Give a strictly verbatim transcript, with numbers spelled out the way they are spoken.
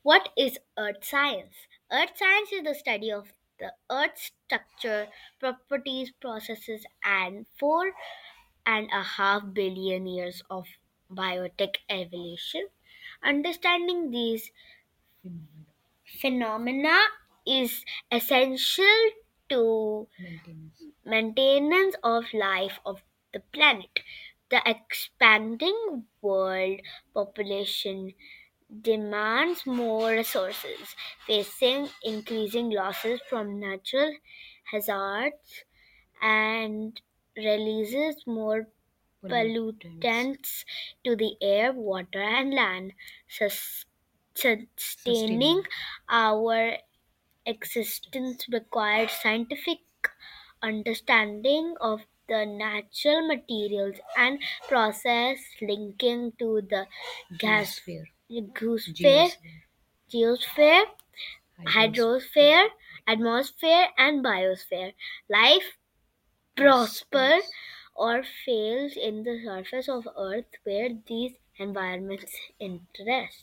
What is earth science? Earth science is the study of the earth's structure, properties, processes, and four and a half billion years of biotic evolution. Understanding these phenomena is essential to maintenance of life of the planet. The expanding world population demands more resources, facing increasing losses from natural hazards and releases more pollutants to the air, water, and land, sus- sustaining our existence required scientific understanding of the natural materials and process linking to the gas Geosphere. geosphere, Geosphere. geosphere, Hydrosphere. hydrosphere, atmosphere, and biosphere. Life prosper Prospers. or fails in the surface of Earth where these environments interest.